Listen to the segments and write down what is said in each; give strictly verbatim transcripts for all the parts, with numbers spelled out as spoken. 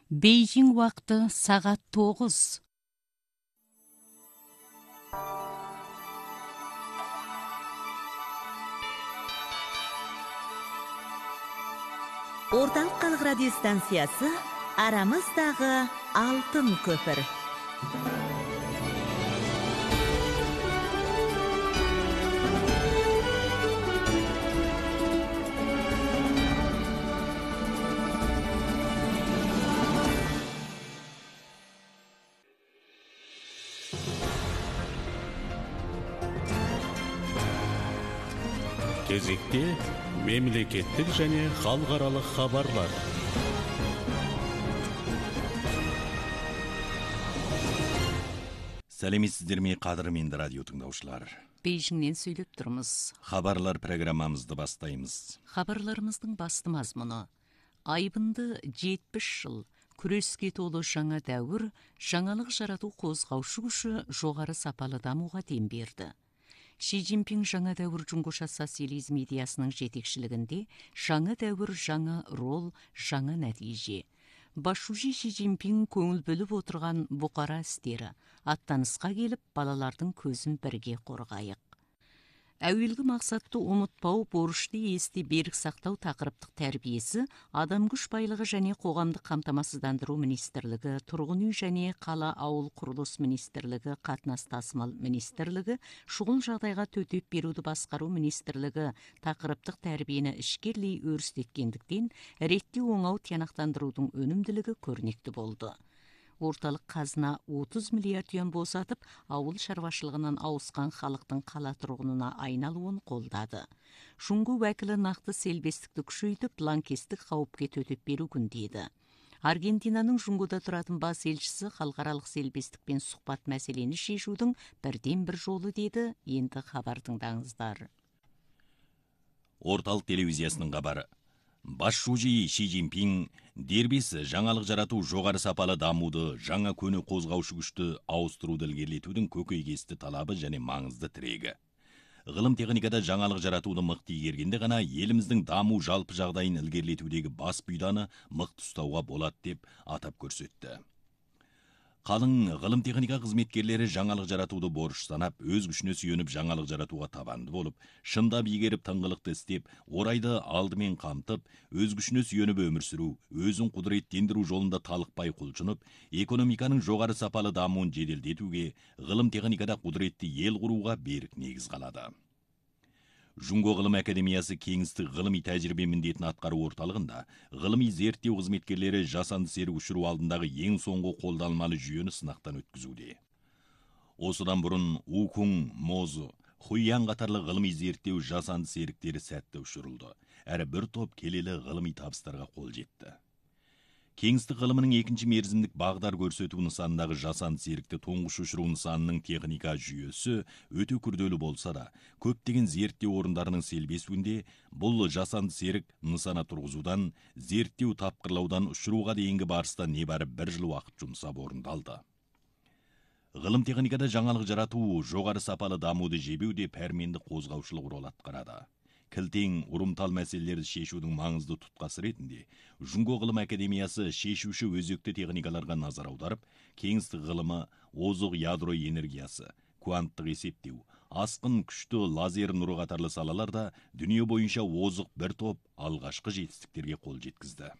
Бейжің уақыты сағат тоғыз. Орталық халық радиостанциясы арамыздағы алтын көпір. Кезекте мемлекеттік және халықаралық хабарлар. Сәлеметсіздер ме, қадірменді радио тыңдаушылар. Бейжіңнен сөйлеп тұрмыз. Хабарлар программамызды бастаймыз. Хабарларымыздың басты мазмұны: айбынды жетпіс жыл, күреске толы жаңа дәуір, жаңалық жарату қозғаушы күші жоғары сапалы дамуға дем берді. Ши Цзиньпин жаңа дәуір Жұңғыша социализм идеясының жетекшілігінде жаңа дәуір, жаңа рол, жаңа нәтиже. Басшысы Ши Цзиньпин көңіл бөліп отырған бұқара істері, аттанысқа келіп, балалардың көзін бірге қорғайық. Әуелгі мақсатты ұмытпау, борышты есте берік сақтау тақырыптық тәрбиесі Адам күш байлығы және қоғамдық қамтамасыздандыру министрлігі, Тұрғын үй және қала ауыл құрылыс министрлігі, қатынас тасымал министрлігі, шұғыл жағдайға төтеп беруді басқару министрлігі тақырыптық тәрбиені ішкерлей өрістеткендіктен реттеу оңау тиянақтандырудың өнімділігі көрнекті болды. Орталық қазына отыз миллиард юан босатып, ауыл шаруашылығынан ауысқан халықтың қала тұрғынына айналуын қолдады. Жұңғы уәкілі нақты селбестікті күшейтіп, лаңкестік қауіпке төтеп беру күндейді. Аргентинаның Жұңғыда тұратын бас елшісі халықаралық селбестікпен сұхбат мәселені шешудің бірден бір жолы деді. Енді хабар тыңдаңыздар. Орталық телевизиясының хабары. Басшысы Ши Цзиньпин дербес жаңалық жарату, жоғары сапалы дамуды, жаңа көне қозғаушы күшті ауыстыруды ілгерілетудің көкейкесті талабы және маңызды тірегі. Ғылым техникада жаңалық жаратуды мықты игергенде ғана еліміздің даму жалпы жағдайын ілгерілетудегі бас бұйданы мықты ұстауға болады деп атап көрсетті. Қалың ғылым техника қызметкерлері жаңалық жаратуды борыш санап, өз күшіне сүйеніп жаңалық жаратуға табанды болып, шындап игеріп тыңғылықты істеп, орайды алдымен қамтып, өз күшіне сүйеніп өмір сүру, өзін құдыреттендіру жолында талықпай құлшынып, экономиканың жоғары сапалы дамуын жеделдетуге, ғылым техникада құдіретті ел құруға берік негіз қалады. Жұңғы ғылым академиясы кеңістік ғылыми тәжірибе міндетін атқару орталығында ғылыми зерттеу қызметкерлері жасанды серік ұшыру алдындағы ең соңғы қолданылмалы жүйені сынақтан өткізуде. Осыдан бұрын Укун, Мозу, Хуян қатарлы ғылыми зерттеу жасанды серіктері сәтті ұшырылды, әрі бір топ келелі ғылыми табыстарға қол жетті. Кеңістік ғылымының екінші мерзімдік бағдар көрсету нысанындағы жасанды серікті тұңғыш ұшыру нысанының техника жүйесі өте күрделі болса да, көптеген зерттеу орындарының селбесуінде бұл жасанды серік нысана тұрғызудан, зерттеу тапқырлаудан ұшыруға дейінгі барыста небәрі бір жыл уақыт жұмсап орындалды. Ғылым техникада жаңалық жарату, жоғары сапалы дамуды жебеуде пәрменді қозғаушылық рол атқарады. Кілтең ұрымтал мәселелерді шешудің маңызды тұтқасы ретінде Жұңғы ғылым академиясы шешуші өзекті техникаларға назар аударып, кеңістік ғылымы, озық ядро энергиясы, кванттық есептеу, асқын күшті лазер нұры қатарлы салаларда дүние бойынша озық бір топ алғашқы жетістіктерге қол жеткізді.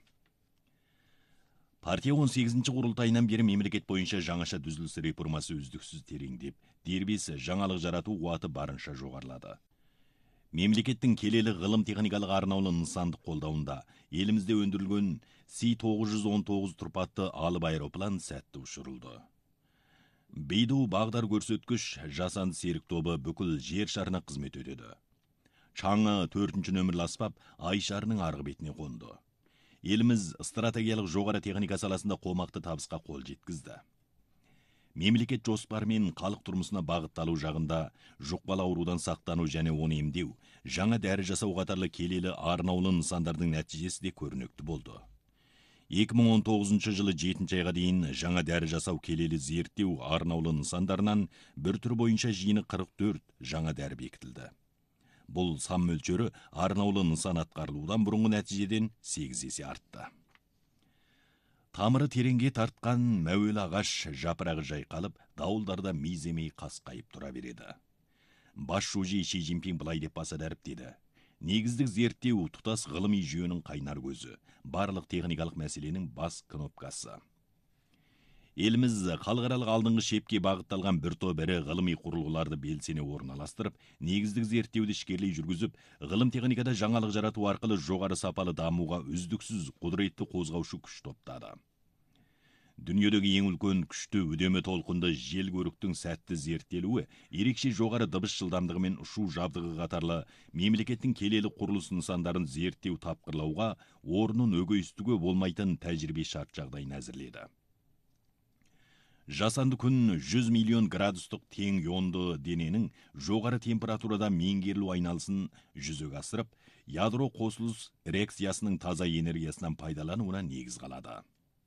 Партия он сегізінші құрылтайынан бері мемлекет бойынша жаңаша түзіліс реформасы үздіксіз тереңдеп, дербес жаңалық жарату қуаты барынша жоғарылады. Мемлекеттің келелі ғылым техникалық арнаулы нысандық қолдауында елімізде өндірілген Си тоғыз жүз он тоғыз тұрпатты алып аэроплан сәтті ұшырылды. Бейду бағдар көрсеткіш жасанды серік тобы бүкіл жер шарына қызмет өтеді. Чаңы төртінші нөмірлі аспап ай шарының арғы бетіне қонды. Еліміз стратегиялық жоғары техника саласында қомақты табысқа қол жеткізді. Мемлекет жоспарымен халық тұрмысына бағытталу жағында жұқпалы аурудан сақтану және оны емдеу, жаңа дәрі жасау қатарлы келелі арнаулы нысандардың нәтижесі де көрнекті болды. екі мың он тоғызыншы жылы жетінші айға дейін жаңа дәрі жасау келелі зерттеу арнаулы нысандарынан бір түр бойынша жиыны қырық төрт жаңа дәрі бекітілді. Бұл сан мөлшері арнаулы нысан атқарылудан бұрынғы нәтижеден сегіз есе артты. Тамыры тереңге тартқан мәуел ағаш жапырағы жайқалып, дауылдарда миземей қасқайып тұра береді. Бас шужи Ши Цзиньпин былай деп баса дәріптеді. Негіздік зерттеу тұтас ғылыми жүйенің қайнар көзі, барлық техникалық мәселенің бас кнопкасы. Еліміз халықаралық алдыңғы шепке бағытталған бір топ ірі ғылыми құрылғыларды белсене орналастырып, негіздік зерттеуді ішкерлей жүргізіп, ғылым техникада жаңалық жарату арқылы жоғары сапалы дамуға үздіксіз құдіретті қозғаушы күш топтады. Дүниедегі ең үлкен күшті үдеме толқынды жел көріктің сәтті зерттелуі, ерекше жоғары дыбыс жылдамдығымен ұшу жабдығы қатарлы мемлекеттің келелі құрылыс нысандарын зерттеу тапқырлауға орнын өгейстігі болмайтын тәжірибе шарт жағдайын әзірледі. Жасанды күн жүз миллион градустық тең ионды дененің жоғары температурада меңгерілу айналысын жүзеге асырып, ядро қосылыс реакциясының таза энергиясынан пайдалануына негіз қалады.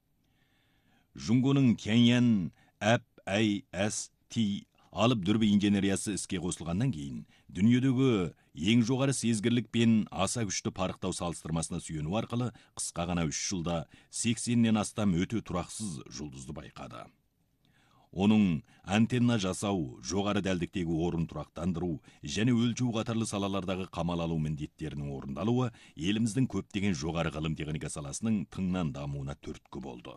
Жұңгоның Тяньян әп әй әс ти алып дүрбі инженериясы іске қосылғаннан кейін, дүниедегі ең жоғары сезгірлік пен аса күшті парықтау салыстырмасына сүйену арқылы қысқа ғана үш жылда сексеннен астам өте тұрақсыз жұлдызды байқады. Оның антенна жасау, жоғары дәлдіктегі орын тұрақтандыру және өлчеу қатарлы салалардағы қамал алу міндеттерінің орындалуы еліміздің көптеген жоғары ғылым техника саласының тыңнан дамуына түрткі болды.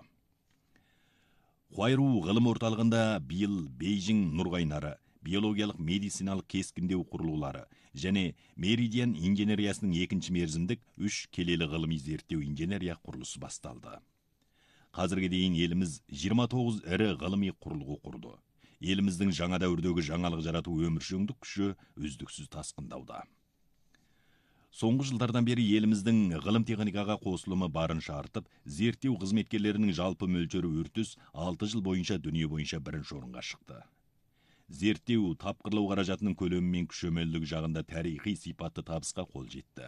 Хуайру ғылым орталығында биыл Бейжің нұрғайнары, биологиялық медициналық кескіндеу құрылғылары және Меридиан инженериясының екінші мерзімдік үш келелі ғылыми зерттеу инженерия құрылысы басталды. Қазірге дейін еліміз жиырма тоғыз ірі ғылыми құрылғы құрды. Еліміздің жаңа дәуірдегі жаңалық жарату өміршеңдік күші үздіксіз тасқындауда. Соңғы жылдардан бері еліміздің ғылым техникаға қосылымы барынша артып, зерттеу қызметкерлерінің жалпы мөлшері үртіс алты жыл бойынша дүние бойынша бірінші орынға шықты. Зерттеу тапқырлау қаражатының көлемі мен күшемелдігі жағында тарихи сипатты табысқа қол жетті.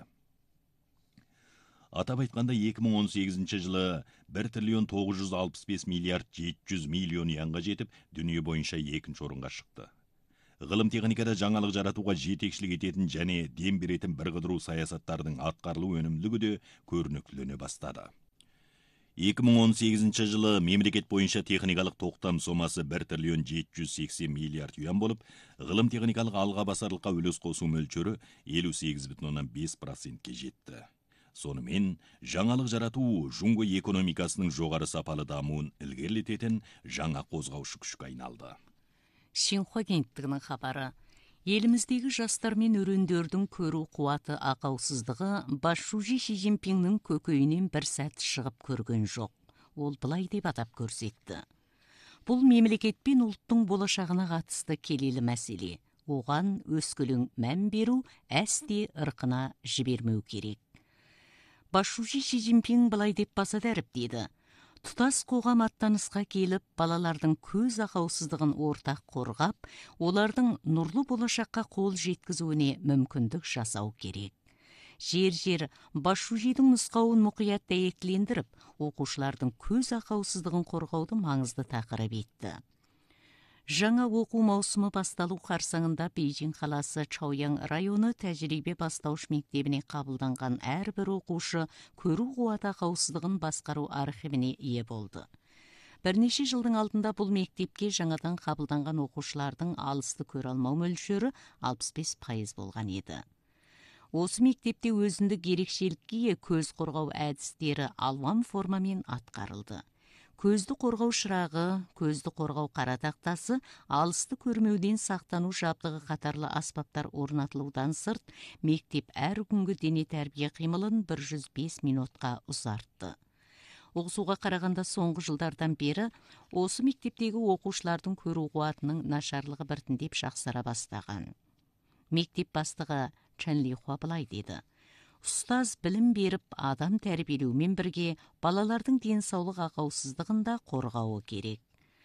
Атап айтқанда екі мың он сегізінші жылы бір триллион тоғыз жүз алпыс бес миллиард жеті жүз миллион янға жетіп, дүние бойынша екінші орынға шықты. Ғылым техникада жаңалық жаратуға жетекшілік ететін және дем беретін бір қыдыру саясаттардың атқарылу өнімділігі де көрнектілене бастады. екі мың он сегізінші жылы мемлекет бойынша техникалық тоқтам сомасы бір триллион жеті жүз сексен миллиард юан болып, ғылым техникалық алға басарлыққа үлес қосу мөлшері елу сегіз бүтін оннан бес процентке жетті. Сонымен, жаңалық жарату жұңго экономикасының жоғары сапалы дамуын ілгерілететін жаңа қозғаушы күшке айналды. Шинхуа агенттігінің хабары. Еліміздегі жастар мен өрендердің көру қуаты ақаусыздығы бас шужи Ши Цзиньпиннің көкейінен бір сәт шығып көрген жоқ. Ол былай деп атап көрсетті. Бұл мемлекет пен ұлттың болашағына қатысты келелі мәселе. Оған өскелең мән беру, әсте ырқына жібермеу керек. Бас шужи Ши Цзиньпин былай деп баса дәріптеді. Тұтас қоғам аттанысқа келіп, балалардың көз ақаусыздығын ортақ қорғап, олардың нұрлы болашаққа қол жеткізуіне мүмкіндік жасау керек. Жер-жер бас шужидің нұсқауын мұқият дәйектілендіріп, оқушылардың көз ақаусыздығын қорғауды маңызды тақырып етті. Жаңа оқу маусымы басталу қарсаңында Бейжің қаласы Чаоян районы тәжірибе бастауыш мектебіне қабылданған әрбір оқушы көру қуаты ақаусыздығын басқару архивіне ие болды. Бірнеше жылдың алдында бұл мектепке жаңадан қабылданған оқушылардың алысты көре алмау мөлшері алпыс бес пайыз болған еді. Осы мектепте өзіндік ерекшелікке көз қорғау әдістері алуан формамен атқарылды. Көзді қорғау шырағы, көзді қорғау қара тақтасы, алысты көрмеуден сақтану жабдығы қатарлы аспаптар орнатылудан сырт, мектеп әр күнгі дене тәрбие қимылын бір жүз бес минутқа ұзартты. Оқысуға қарағанда соңғы жылдардан бері осы мектептегі оқушылардың көру қуатының нашарлығы біртіндеп жақсара бастаған. Мектеп бастығы Чан Лихуа былай деді. Ұстаз білім беріп, адам тәрбиелеумен бірге балалардың денсаулық ақаусыздығында қорғауы керек.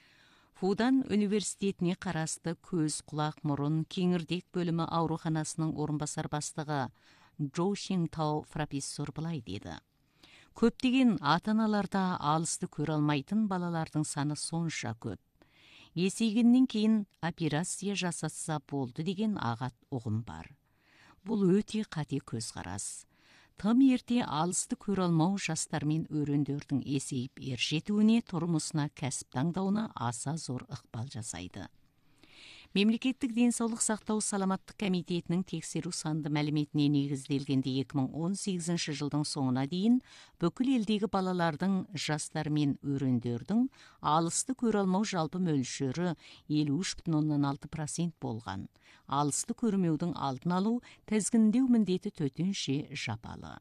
Фудан университетіне қарасты көз, құлақ, мұрын, кеңірдек бөлімі ауруханасының орынбасар бастығы Джоу Шинтау профессор былай деді. Көптеген ата-аналарда алысты көре алмайтын балалардың саны сонша көп. Есейгеннен кейін операция жасатса болды деген ағат ұғым бар. Бұл өте қате көзқарас. тым ерте алысты көрө алмау жастар мен өрөндөрдүн эсейип эр жетүүнө, турмусуна кәсіп таңдауына аса зор ыкпал жасайды. Мемлекеттік денсаулық сақтау саламаттық комитетінің тексеру санды мәліметіне негізделгенде екі мың он сегізінші жылдың соңына дейін бүкіл елдегі балалардың, жастар мен өрөндөрдүн алысты көрө алмау жалпы мөлшөрү элүү үч бүтүн ондон алты процент болған. Алысты көрмеудің алдын алу, тізгіндеу міндеті төтенше жапалы.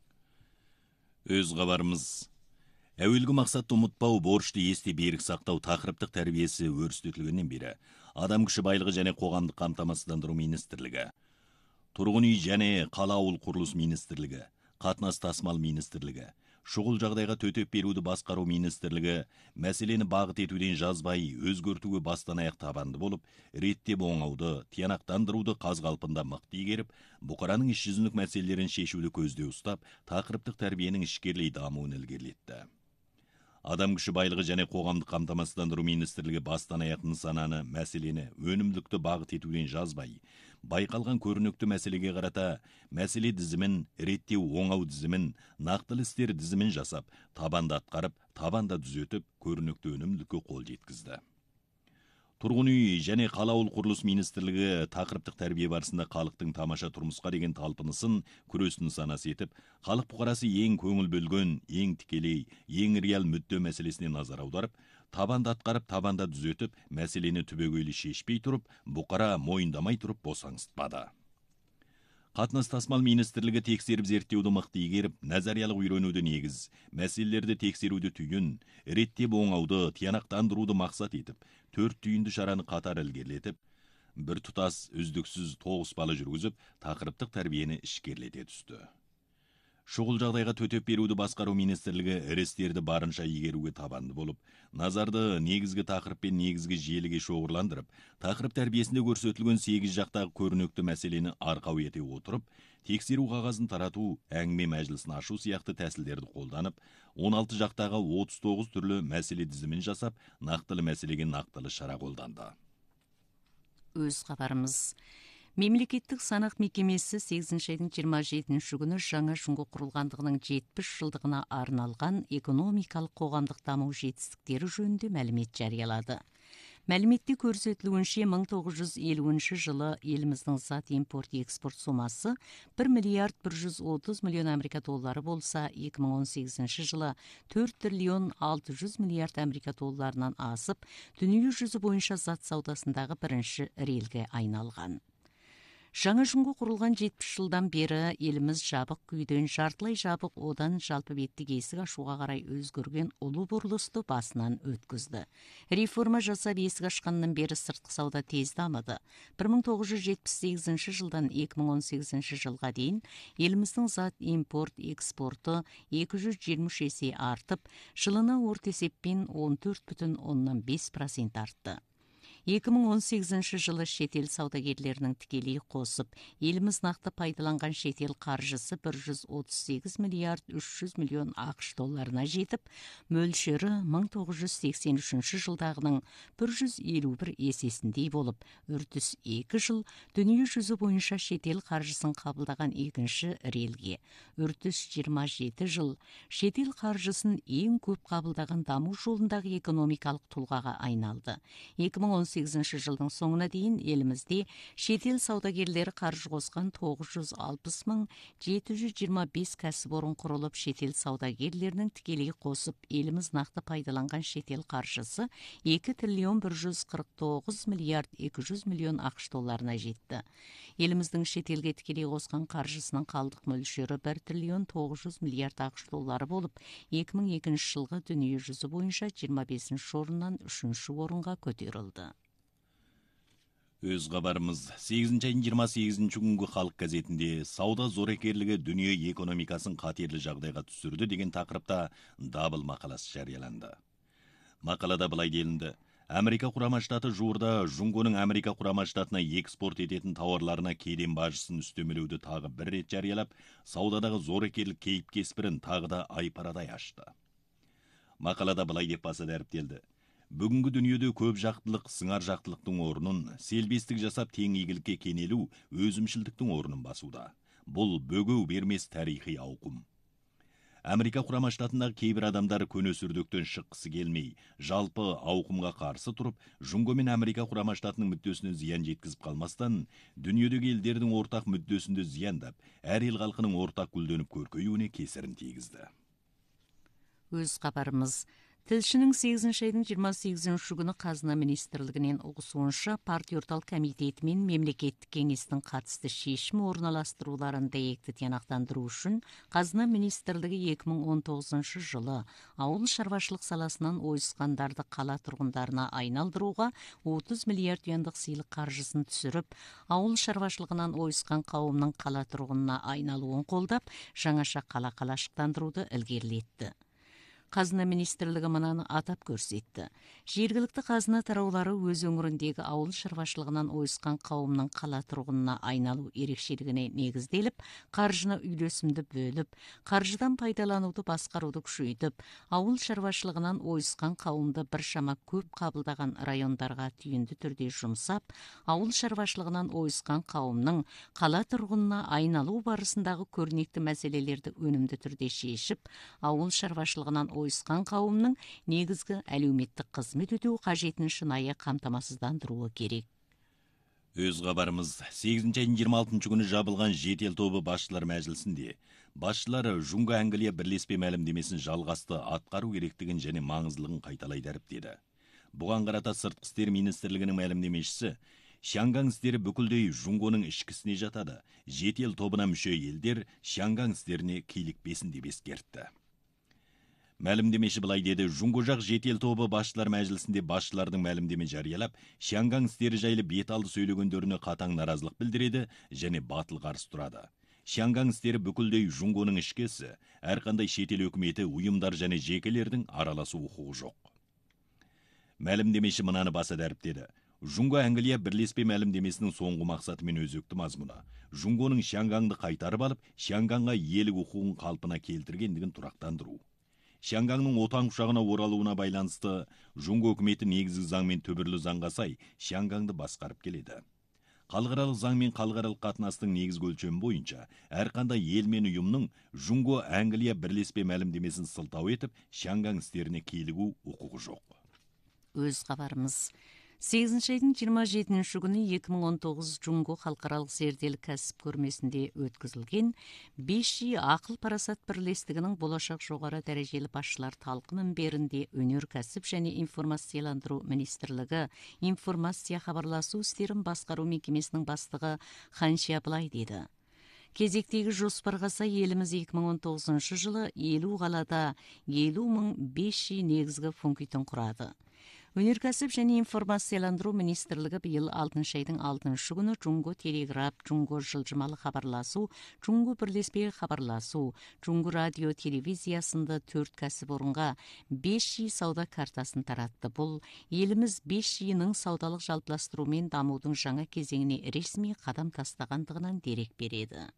Өз хабарымыз. Әуелгі мақсатты ұмытпау, борышты есте берік сақтау тақырыптық тәрбиесі өрістетілгеннен бері Адам күші байлығы және қоғамдық қамтамасыздандыру министрлігі, Тұрғын үй және қала ауыл құрылыс министрлігі, Қатынас тасымал министрлігі, Шұғыл жағдайға төтеп беруді басқару министрлігі мәселені бағыт етуден жазбай, өзгертуге бастан аяқ табанды болып, реттеп оңауды, тиянақтандыруды қаз қалпында мықты игеріп, бұқараның іс жүзіндік мәселелерін шешуді көзде ұстап, тақырыптық тәрбиенің ішкерлей дамуын ілгерілетті. Адам күші байлығы және қоғамдық қамтамасыздандыру министрлігі бастан аяқ нысананы, мәселені, өнімділікті бағыт етуден жазбай, байқалған көрнекті мәселеге қарата, мәселе дізімін, реттеу оңау дізімін, нақтылы істер дізімін жасап, табанда атқарып, табанда түзетіп, көрнекті өнімділікке қол жеткізді. Тұрғын үй және қала ауыл құрылыс министрлігі тақырыптық тәрбие барысында халықтың тамаша тұрмысқа деген талпынысын күрес нысанасы етіп, халық бұқарасы ең көңіл бөлген, ең тікелей, ең реал мүдде мәселесіне назар аударып, табанда атқарып, табанда түзетіп, мәселені түбегейлі шешпей тұрып, бұқара мойындамай тұрып босаңсытпады. Қатынас тасымал министрлігі тексеріп зерттеуді мықты игеріп, назариялық үйренуді негіз, мәселелерді тексеруді түйін, реттеп оңауды, тиянақтандыруды мақсат етіп, төрт түйінді шараны қатар ілгерілетіп, бір тұтас үздіксіз тоғыспалы жүргізіп, тақырыптық тәрбиені ішкерлете түсті. Шұғыл жағдайға төтеп беруді басқару министрлігі ірістерді барынша игеруге табанды болып, назарды негізгі тақырып пен негізгі желіге шоғырландырып, тақырып тәрбиесінде көрсетілген сегіз жақтағы көрнекті мәселені арқау ете отырып, тексеру қағазын тарату, әңгіме мәжілісін ашу сияқты тәсілдерді қолданып, он алты жақтағы отыз тоғыз түрлі мәселе тізімін жасап, нақтылы мәселеге нақтылы шара қолданды. Өз хабарымыз. Мемлекеттік санақ мекемесі сегізінші айдың жиырма жетінші күні жаңа жүйе құрылғандығының жетпіс жылдығына арналған экономикалық қоғамдық даму жетістіктері жөнінде мәлімет жариялады. Мәліметте көрсетілуінше мың тоғыз жүз елуінші жылы еліміздің зат импорт экспорт сомасы бір миллиард бір жүз отыз миллион америка доллары болса, екі мың он сегізінші жылы төрт триллион алты жүз миллиард америка долларынан асып, дүние жүзі бойынша зат саудасындағы бірінші рельге айналған. Жаңа жүйе құрылған жетпіс жылдан бері еліміз жабық күйден жартылай жабық, одан жалпы беттік есік ашуға қарай өзгерген ұлы бұрылысты басынан өткізді. Реформа жасап есік ашқаннан бері сыртқы сауда тез дамыды. бір мың тоғыз жүз жетпіс сегізінші жылдан екі мың он сегізінші жылға дейін еліміздің зат импорт экспорты екі жүз жиырма үш есе артып, жылына орта есеппен он төрт бүтін оннан бес процент артты. екі мың он сегізінші жылы шетел саудагерлерінің тікелей қосып, еліміз нақты пайдаланған шетел қаржысы бір жүз отыз сегіз миллиард үш жүз миллион ақш долларына жетіп, мөлшері мың тоғыз жүз сексен үшінші жылдағының бір жүз елу бір есесіндей болып, үрдіс екі жыл дүние жүзі бойынша шетел қаржысын қабылдаған екінші рельге, үрдіс жиырма жеті жыл шетел қаржысын ең көп қабылдаған даму жолындағы экономикалық тұлғаға айналды. екі мың он сегізінші жылдың соңына дейін елімізде шетел саудагерлері қаржы қосқан тоғыз жүз алпыс мың жеті жүз жиырма бес кәсіпорын құрылып, шетел саудагерлерінің тікелей қосып, еліміз нақты пайдаланған шетел қаржысы екі триллион бір жүз қырық тоғыз миллиард екі жүз миллион ақш долларына жетті. Еліміздің шетелге тікелей қосқан қаржысының қалдық мөлшері бір триллион тоғыз жүз миллиард ақш доллары болып, екі мың екінші жылғы дүние жүзі бойынша жиырма бесінші орыннан үшінші орынға көтерілді. Өз хабарымыз. сегізінші айдың жиырма сегізінші күнгі халық газетінде сауда зорекерлігі дүние экономикасын қатерлі жағдайға түсірді деген тақырыпта дабыл мақаласы жарияланды. Мақалада былай делінді: Америка құрама штаты жуырда Жұңгоның Америка құрама штатына экспорт ететін тауарларына кеден бажысын үстемелеуді тағы бір рет жариялап, саудадағы зорекерлік кейіп кеспірін тағы да айпарадай ашты. Мақалада былай деп баса дәріптелді: Бүгінгі дүниеде көп жақтылық сыңар жақтылықтың орнын, селбестік жасап тең игілікке кенелу өзімшілдіктің орнын басуда. Бұл бөгеу бермес тарихи ауқым. Америка Құрама Штатындағы кейбір адамдар көне сүрдіктен шыққысы келмей, жалпы ауқымға қарсы тұрып, Жұңго мен Америка Құрама Штатының мүддесіне зиян жеткізіп қалмастан, дүниедегі елдердің ортақ мүддесінде зияндап, әр ел халқының ортақ гүлденіп көркеюіне кесірін тигізді. Өз хабарымыз. Тілшінің сегізінші айдың жиырма сегізінші күні Қазына министрлігінен ұғысуынша партия орталық комитеті мен мемлекеттік кеңестің қатысты шешім орналастыруларын дәйекті тиянақтандыру үшін Қазына министрлігі екі мың он тоғызыншы жылы ауыл шаруашылық саласынан ойысқандарды қала тұрғындарына айналдыруға отыз миллиард юандық сыйлық қаржысын түсіріп, ауыл шаруашылығынан ойысқан қауымның қала тұрғынына айналуын қолдап, жаңаша қала қалашықтандыруды ілгерілетті. Қазына министрлігі мынаны атап көрсетті. Жергілікті қазына тараулары өз өңіріндегі ауыл шаруашылығынан ойысқан қауымның қала тұрғынына айналу ерекшелігіне негізделіп, қаржыны үйлесімді бөліп, қаржыдан пайдалануды басқаруды күшейтіп, ауыл шаруашылығынан ойысқан қауымды біршама көп қабылдаған райондарға түйінді түрде жұмсап, ауыл шаруашылығынан ойысқан қауымның қала тұрғынына айналу барысындағы көрнекті мәселелерді өнімді түрде шешіп, ауыл шаруашылығынан ойысқан қауымның негізгі әлеуметтік қызмет өтеу қажетін шынайы қамтамасыздандыруы керек. Өз хабарымыз сегізінші айдың жиырма алтыншы күні жабылған жеті ел тобы басшылар мәжілісінде басшылары Жұңго Англия бірлеспе мәлімдемесін жалғасты атқару керектігін және маңыздылығын қайталай дәріптеді. Бұған қарата сыртқы істер министрлігінің мәлімдемешісі Шанган істері бүкілдей Жұңгоның ішкісіне жатады. Жеті ел тобына мүше елдер Шанган істеріне килікпесін деп ескертті. Мәлімдемеші былай деді: Жұңго жақ жеті ел тобы басшылар мәжілісінде басшылардың мәлімдеме жариялап, Шанган істері жайлы бет алды сөйлегендеріне қатаң наразылық білдіреді және батыл қарсы тұрады. Шанган істері бүкілдей Жұңгоның ішкесі, әрқандай шетел өкіметі, ұйымдар және жекелердің араласу құқығы жоқ. Мәлімдемеші мынаны баса дәріптеді: Жұңго Англия бірлеспе мәлімдемесінің соңғы мақсаты мен өзекті мазмұны Жұңгоның Шангаңды қайтарып алып, Шанганға иелік құқығын қалпына келтіргендігін тұрақтандыру. Шангаңның отан құшағына оралуына байланысты Жұңго үкіметі негізгі заң мен төбірлі заңға сай Шангаңды басқарып келеді. Халықаралық заң мен халықаралық қатынастың негізгі өлшемі бойынша әрқандай ел мен ұйымның Жұңго Англия бірлеспе мәлімдемесін сылтау етіп, Шанган істеріне килігу құқығы жоқ. Өз хабарымыз. сегізінші айдың жиырма жетінші күні екі мың он тоғыз Жұңго халықаралық зерделік кәсіп көрмесінде өткізілген бес джи ақыл парасат бірлестігінің болашақ жоғары дәрежелі басшылар талқы мінберінде өнеркәсіп және информацияландыру министрлігі информация хабарласу істерін басқару мекемесінің бастығы Ханшия былай деді: Кезектегі жоспарға сай еліміз екі мың он тоғызыншы жылы елу қалада елу мың бес джи негізгі пунктін құрады. Өнеркәсіп және информацияландыру министрлігі биыл алтыншы айдың алтыншы күні Жұңго телеграф, Жұңго жылжымалы хабарласу, Жұңго бірлеспе хабарласу, Жұңго радио телевизиясында төрт кәсіпорынға бес джи сауда картасын таратты. Бұл еліміз бес джиның саудалық жалпыластыру мен дамудың жаңа кезеңіне ресми қадам тастағандығынан дерек береді.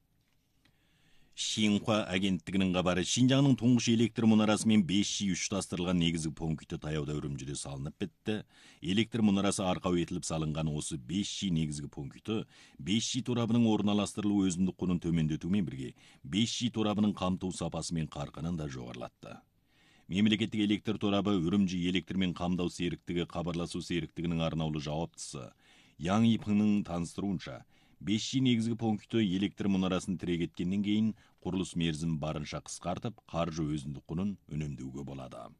Шинхуа агенттігінің хабары: Шинжаңның тұңғыш электр мұнарасы мен бес джи ұштастырылған негізгі пункті таяуда Үрімжіде салынып бітті. Электр мұнарасы арқау етіліп салынған осы бес джи негізгі пункті бес джи торабының орналастырылуы өзіндік құнын төмендетумен бірге бес джи торабының қамту сапасы мен қарқынын да жоғарылатты. Мемлекеттік электр торабы Үрімжі электрмен қамдау серіктігі хабарласу серіктігінің арнаулы жауаптысы Яң Ипыңның таныстыруынша, бес джи негізгі пункті электр мұнарасын тірек еткеннен кейін құрылыс мерзім барынша қысқартып, қаржы өзіндік құнын үнемдеуге болады.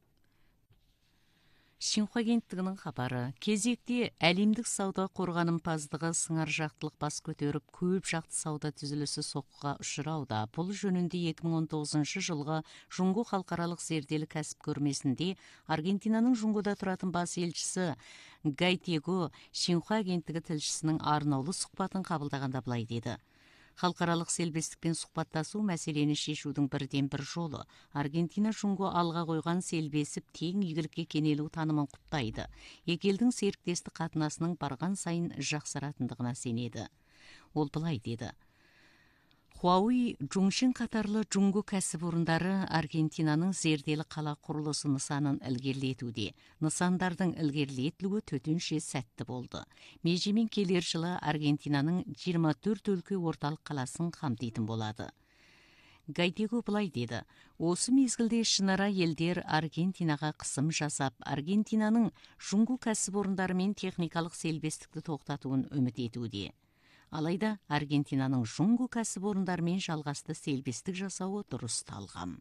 Шинхуа агенттігінің хабары: кезекте әлемдік сауда қорғанымпаздығы сыңар жақтылық бас көтеріп, көп жақты сауда түзілісі соққыға ұшырауда. Бұл жөнінде екі мың он тоғызыншы жылғы Жұңго халықаралық зерделік кәсіп көрмесінде Аргентинаның Жұңгода тұратын бас елшісі Гайтего Шинхуа агенттігі тілшісінің арнаулы сұхбатын қабылдағанда былай деді: Халықаралық селбестікпен сұхбаттасу мәселені шешудің бірден бір жолы. Аргентина Жұңго алға қойған селбесіп тең игілікке кенелу танымын құптайды. Екі елдің серіктестік қатынасының барған сайын жақсаратындығына сенеді. Ол былай деді: Хуауи, Жуңшин қатарлы Жуңгу кәсіпорындары Аргентинаның зерделі қала құрылысы нысанын ілгерілетуде. Нысандардың ілгерілетілуі төтенше сәтті болды. Межемен келер жылы Аргентинаның жиырма төрт өлкө орталық қаласын қамтитын болады. Гайтего былай деді: осы мезгілде шынара елдер Аргентинаға қысым жасап, Аргентинаның Жуңгу кәсіпорындары мен техникалық селбестікті тоқтатуын үміт етуде. Алайда Аргентинаның Жуңгу кәсіпорындарымен жалғасты селбестік жасауы дұрыс талғам.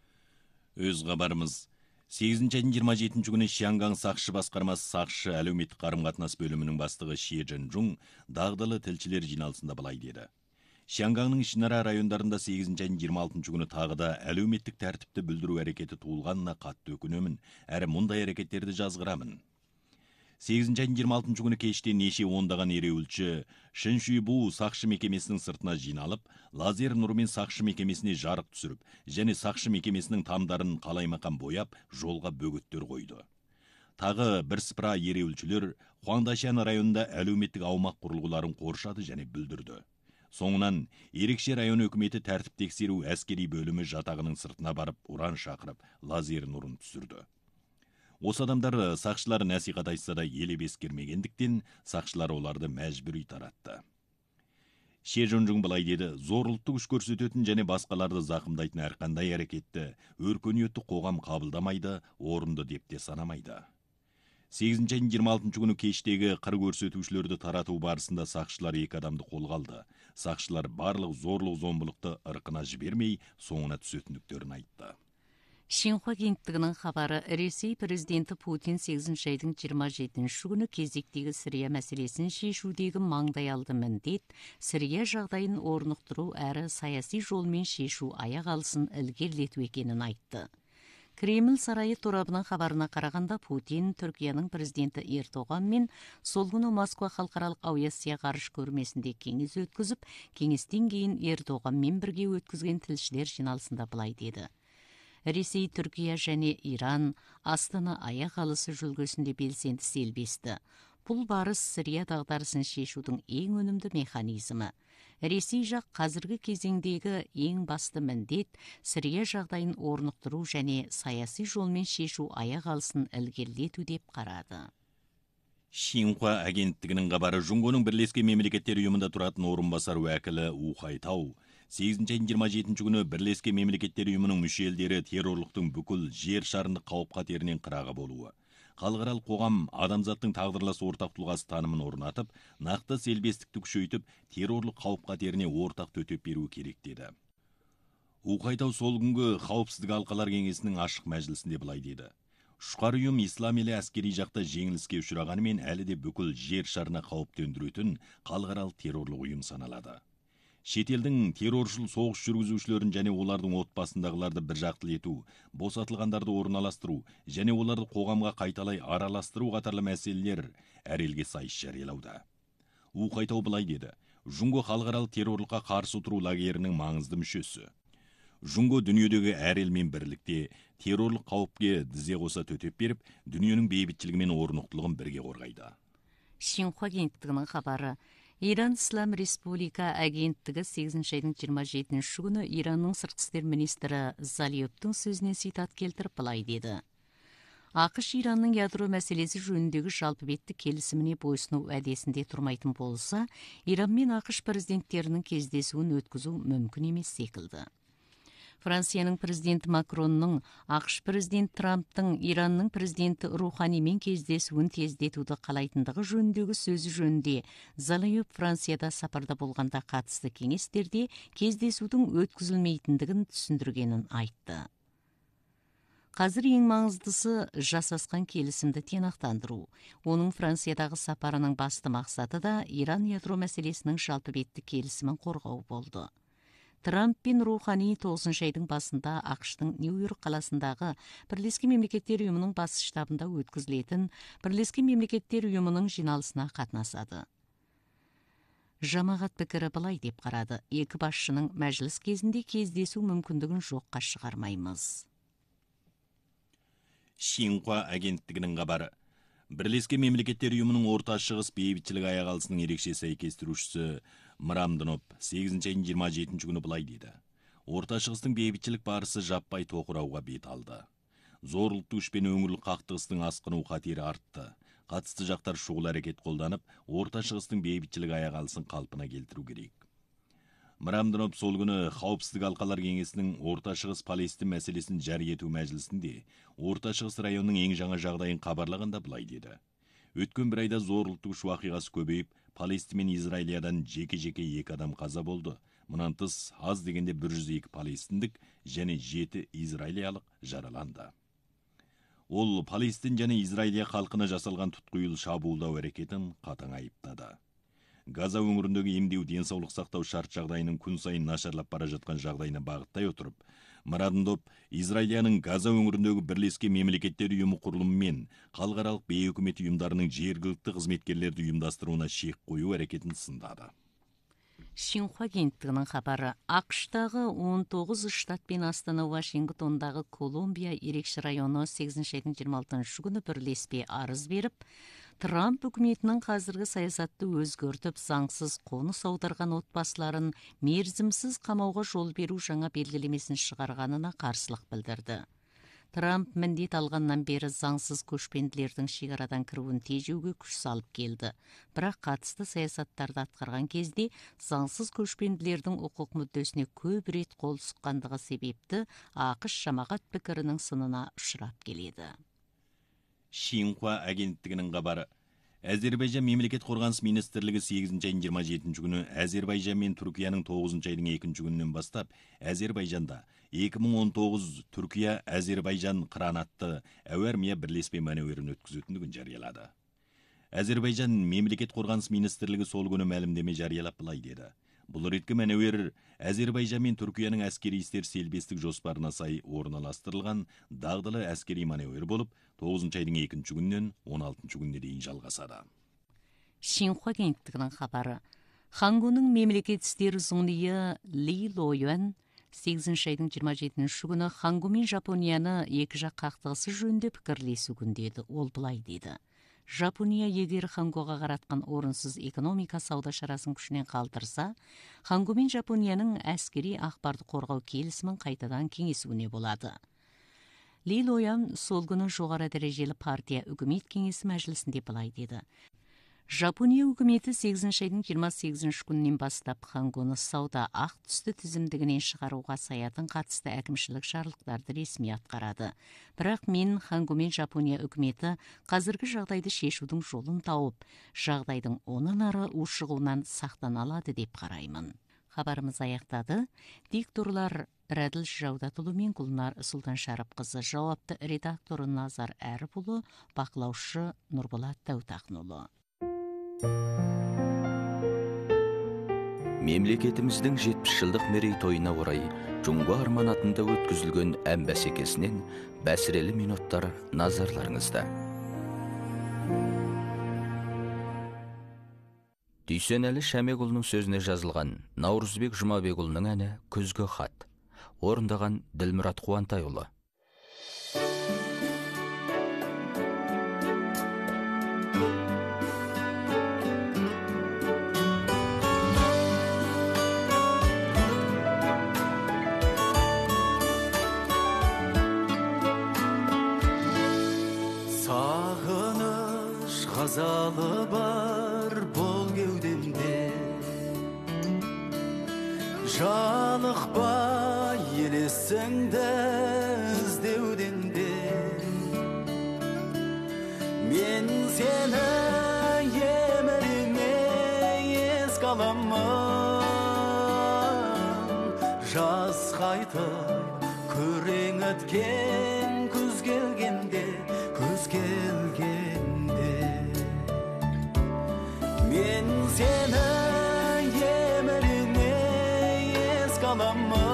Өз хабарымыз. сегізінші жиырма жетінші күні Шианган сақшы басқармасы сақшы әлеуметтік қарым-қатынас бөлімінің бастығы Ши Чжэнжун дағдылы тілшілер жиналысында былай деді: Шиангаңның ішінара райондарында сегізінші жиырма алтыншы күні тағы да әлеуметтік тәртіпті бүлдіру әрекеті туылғанына қатты өкінемін, әрі мұндай әрекеттерді жазғырамын. сегізінші жиырма алтыншы күні кеште неше ондаған ереуілші Шиншуйбу сақшы мекемесінің сыртына жиналып, лазер нұрымен сақшы мекемесіне жарық түсіріп, және сақшы мекемесінің тамдарын қалаймақан бояп, жолға бөгеттер қойды. Тағы бірсыпыра ереуілшілер Хуаңдашан районында әлеуметтік аумақ құрылғыларын қоршады және бүлдірді. Соңынан ерекше район өкіметі тәртіп тексеру әскери бөлімі жатағының сыртына барып, уран шақырып, лазер нұрын түсірді. Осы адамдар сақшылар насихат айтса да елеп ескермегендіктен, сақшылар оларды мәжбүри таратты. Ши Чжэнжун былай деді: зорлықты күш көрсететін және басқаларды зақымдайтын әрқандай әрекетті өркениетті қоғам қабылдамайды, орынды деп те санамайды. сегізінші жиырма алтыншы күні кештегі қыр көрсетушілерді тарату барысында сақшылар екі адамды қолға алды. Сақшылар барлық зорлық зомбылықты ырқына жібермей, соңына түсетіндіктерін айтты. Шинхуа агенттігінің хабары: Ресей президенті Путин сегізінші айдың жиырма жетінші күні кезектегі Сирия мәселесін шешудегі маңдайалды міндет Сирия жағдайын орнықтыру әрі саяси жолмен шешу аяқ алысын ілгерілету екенін айтты. Кремль сарайы торабының хабарына қарағанда, Путин Түркияның президенті Эрдоған мен сол күні Москва халықаралық авиация ғарыш көрмесінде кеңес өткізіп, кеңестен кейін Эрдоғанмен бірге өткізген тілшілер жиналысында былай деді: Ресей, Түркия және Иран Астана аяқ алысы жүлгесінде белсенді селбесті. Бұл барыс Сирия дағдарысын шешудің ең өнімді механизмі. Ресей жақ қазіргі кезеңдегі ең басты міндет Сирия жағдайын орнықтыру және саяси жолмен шешу аяқ алысын ілгерілету деп қарады. Шинхуа агенттігінің хабары: Жуңгоның Бірлескен Мемлекеттер ұйымында тұратын орынбасар уәкілі У Хайтау сегізінші жиырма жетінші күні Бірлескен Мемлекеттер ұйымының мүше елдері террорлықтың бүкіл жер шарында қауіп-қатерінен қырағы болуы, халықаралық қоғам адамзаттың тағдырлас ортақ тұлғасы танымын орнатып, нақты селбестікті күшейтіп, террорлық қауіп-қатеріне ортақ төтеп беруі керек деді. У Хайтау сол күнгі қауіпсіздік алқалар кеңесінің ашық мәжілісінде былай деді: Шұқар ұйым ислам елі әскери жақта жеңіліске ұшырағанымен әлі де бүкіл жер шарына қауіп төндіретін халықаралық террорлық ұйым саналады. Шетелдің терроршыл соғыс жүргізушілерін және олардың отбасындағыларды бір жақтылы ету, босатылғандарды орналастыру және оларды қоғамға қайталай араластыру қатарлы мәселелер әр елге сайыс жариялауда. У Хайтау былай деді: Жуңго халықаралық террорлыққа қарсы тұру лагерінің маңызды мүшесі. Жуңго дүниедегі әр елмен бірлікте террорлық қауіпке тізе қоса төтеп беріп, дүниенің бейбітшілігі мен орнықтылығын бірге қорғайды. Шинхуа агенттігінің хабары: Иран Ислам Республика агенттігі сегізінші айдың жиырма жетінші күні Иранның сыртқы істер министрі Залиевтің сөзіне цитат келтіріп былай деді: ақш Иранның ядро мәселесі жөніндегі жалпы бетті келісіміне бойсыну уәдесінде тұрмайтын болса, Иран мен ақш президенттерінің кездесуін өткізу мүмкін емес секілді. Францияның президенті Макронның ақш президент Трамптың Иранның президенті Руханимен кездесуін тездетуді қалайтындығы жөніндегі сөзі жөнінде Залиев Францияда сапарда болғанда қатысты кеңестерде кездесудің өткізілмейтіндігін түсіндіргенін айтты. Қазір ең маңыздысы жасасқан келісімді тиянақтандыру. Оның Франциядағы сапарының басты мақсаты да Иран ядро мәселесінің жалпы бетті келісімін қорғау болды. Трамп пен Рухани тоғызыншы айдың басында ақштың Нью-Йорк қаласындағы Бірлескен Мемлекеттер ұйымының бас штабында өткізілетін Бірлескен Мемлекеттер ұйымының жиналысына қатынасады. Жамағат пікірі былай деп қарады: екі басшының мәжіліс кезінде кездесу мүмкіндігін жоққа шығармаймыз. Шинхуа агенттігінің хабары: Бірлескен Мемлекеттер ұйымының орта шығыс бейбітшілік аяқ алысының ерекше сәйкестірушісі Мрамдынов сегизинчи айдын жыйырма жетинчи күнү былай dedi. Орта Шығыстың бейбітчілік барысы жаппай тоқырауға бет алды. Зорлықты күш пен өңірлік қақтығыстың асқыну қатері артты. Қатысты жақтар шұғыл әрекет қолданып, Орта Шығыстың бейбітчілік аяқ алысын қалпына келтіру керек. Мрамдынов сол күні Қауіпсіздік алқалар кеңесінің Орта Шығыс Палестин мәселесін жария ету мәжілісінде Орта Шығыс районының ең жаңа жағдайын хабарлағанда былай деді. Өткен бір айда зорлықты күш уақиғасы көбейіп, Палестин мен Израилиядан жеке-жеке екі адам қаза болды. Мұнан тыс аз дегенде бір жүз екі палестиндік және жеті израилиялық жараланды. Ол Палестин және Израилия халқына жасалған тұтқиыл шабуылдау әрекетін қатаң айыптады. Газа өңіріндегі емдеу денсаулық сақтау шарт жағдайының күн сайын нашарлап бара жатқан жағдайына бағыттай отырып, Мрамдынов Израилияның Газа өңіріндегі бірлескен мемлекеттер ұйымы құрылымы мен халықаралық бейөкімет ұйымдарының жергілікті қызметкерлерді ұйымдастыруына шек қою әрекетін сындады. Шинхуа агенттігінің хабары, ақш-тағы он тоғыз штат пен Астана Вашингтондағы Колумбия ерекше районы сегизинчи айдын жыйырма алтынчы күні бірлеспе арыз беріп, Трамп үкіметінің қазіргі саясатты өзгертіп, заңсыз қоныс аударған отбасыларын мерзімсіз қамауға жол беру жаңа белгілемесін шығарғанына қарсылық білдірді. Трамп міндет алғаннан бері заңсыз көшпенділердің шекарадан кіруін тежеуге күш салып келді. Бірақ қатысты саясаттарды атқарған кезде заңсыз көшпенділердің құқық мүддесіне көп рет қол сұққандығы себепті ақш жамағат пікірінің сынына ұшырап келеді. Шинхуа агенттігінің хабары. Әзербайжан мемлекет қорғаныс министрлігі сегизинчи айдын жыйырма жетинчи күні Әзербайжан мен Түркияның тогузунчу айдың экинчи күнінен бастап Әзербайжанда эки миң он тогуз Түркия Әзербайжан қыран атты әуе армия бірлеспе маневрін өткізетіндігін жариялады. Әзербайжан мемлекет қорғаныс министрлігі сол күні мәлімдеме жариялап былай деді. Бұл реткі маневр Әзербайжан мен Түркияның әскери істер селбестік жоспарына сай орналастырылған дағдылы әскери маневр болып, тогузунчу айдың экинчи күнінен он алтынчы күніне дейін жалғасады. Шинхуа агенттігінің хабары. Хангуның мемлекет істері заңнийі Ли Лоюан сегизинчи айдың жыйырма жетинчи күні Хангу мен Жапонияны екі жақ қақтығысы жөнінде пікірлесу күндеді. Ол былай деді. Жапония егер Хангуға қаратқан орынсыз экономика сауда шарасын күшінен қалдырса, Хангу мен Жапонияның әскери ақпарды қорғау келісімін қайтадан кеңесуіне болады. Ли Лоян сол күні жоғары дәрежелі партия үкімет кеңесі мәжілісінде былай деді. Жапония үкіметі сегизинчи айдың жыйырма сегизинчи күнінен бастап Хангуны сауда ақ түсті тізімдігінен шығаруға саятын қатысты әкімшілік жарлықтарды ресми атқарады. Бірақ мен Хангу мен Жапония үкіметі қазіргі жағдайды шешудің жолын тауып, жағдайдың онан ары ушығуынан сақтана алады деп қараймын. Хабарымыз аяқтады. Дикторлар Рәділ Жаудатұлы мен Гүлнар Сұлтаншарапқызы, жауапты редакторы Назар Әріпұлы, бақылаушы Нұрболат Дәутақнұлы. Мемлекетіміздің жетпіс жылдық мерейтойына орай Жұңғы Арман атында өткізілген ән бәсекесінен бәсірелі минуттар назарларыңызда. Дүйсенәлі Шәмекұлының сөзіне жазылған Наурызбек Жұмабекұлының әні «Күзгі хат». Орындаған Ділмұрат Қуантайұлы. Сағыныш ғазалы бар бол кеудемде, жалықпа елесіңді іздеуден де. Мен сені еміріме еске аламын, жаз қайтып күрең өткен күз келгенде, күз келгенде. Мен сені еміріме еске аламын,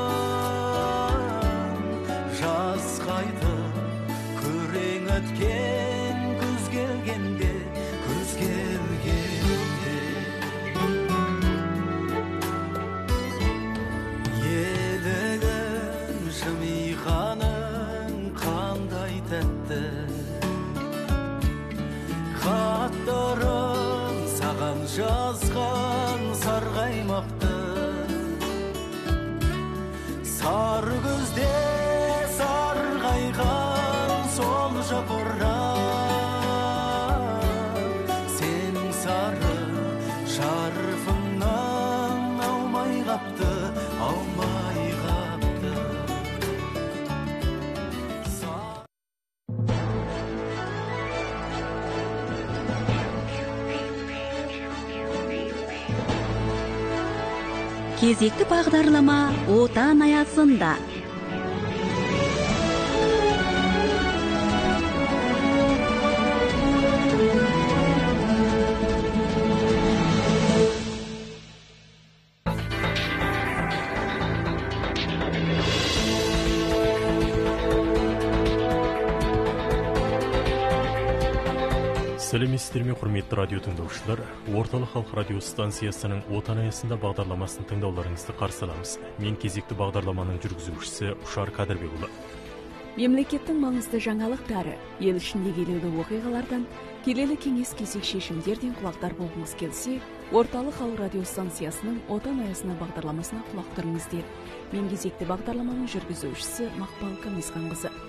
жаз қайтып күрең өткен күз келгенде, күз келгенде. Елігім жымиғаның қандай тәтті, хаттарым саған жазған сарға жол жапырақ сен сары шарфыңнан аумай қапты аумай қапты Кезекті бағдарлама отан аясында. Сәлеметсіздер ме, құрметті радио тыңдаушылар. Орталық халық радио станциясының отан аясында бағдарламасын тыңдауларыңызды қарсы аламыз. Мен кезекті бағдарламаның жүргізушісі Ұшар Қадырбекұлы. Мемлекеттің маңызды жаңалықтары, ел ішінде келелі оқиғалардан, келелі кеңес кезек шешімдерден құлақтар болғыңыз келсе, Орталық халық радио станциясының отан аясына бағдарламасына құлақ түріңіздер. Мен кезекті бағдарламаның жүргізушісі Мақпал Камисқанқызы.